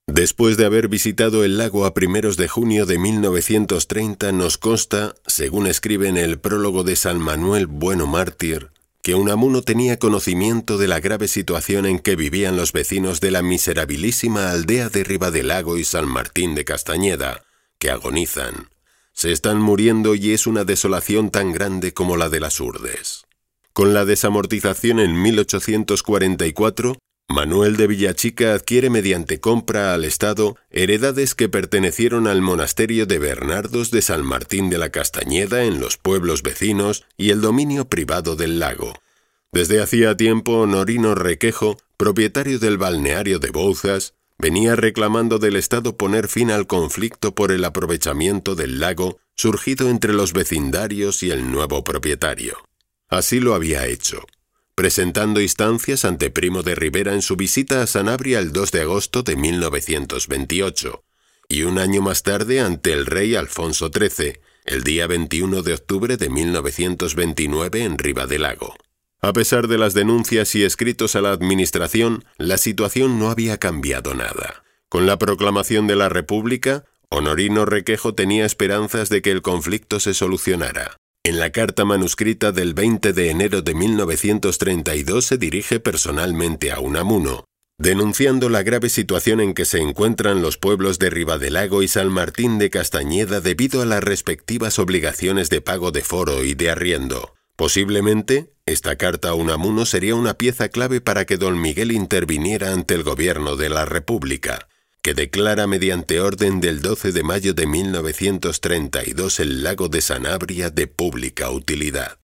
Después de haber visitado el lago a primeros de junio de 1930, nos consta, según escribe en el prólogo de San Manuel Bueno Mártir, que Unamuno tenía conocimiento de la grave situación en que vivían los vecinos de la miserabilísima aldea de Ribadelago y San Martín de Castañeda, que agonizan. Se están muriendo y es una desolación tan grande como la de las Urdes. Con la desamortización en 1844, Manuel de Villachica adquiere mediante compra al Estado heredades que pertenecieron al monasterio de Bernardos de San Martín de la Castañeda en los pueblos vecinos y el dominio privado del lago. Desde hacía tiempo Honorino Requejo, propietario del balneario de Bouzas, venía reclamando del Estado poner fin al conflicto por el aprovechamiento del lago surgido entre los vecindarios y el nuevo propietario. Así lo había hecho, presentando instancias ante Primo de Rivera en su visita a Sanabria el 2 de agosto de 1928, y un año más tarde ante el rey Alfonso XIII, el día 21 de octubre de 1929 en Ribadelago. A pesar de las denuncias y escritos a la administración, la situación no había cambiado nada. Con la proclamación de la República, Honorino Requejo tenía esperanzas de que el conflicto se solucionara. En la carta manuscrita del 20 de enero de 1932 se dirige personalmente a Unamuno, denunciando la grave situación en que se encuentran los pueblos de Ribadelago y San Martín de Castañeda debido a las respectivas obligaciones de pago de foro y de arriendo. Posiblemente, esta carta a Unamuno sería una pieza clave para que don Miguel interviniera ante el gobierno de la República, que declara mediante orden del 12 de mayo de 1932 el lago de Sanabria de pública utilidad.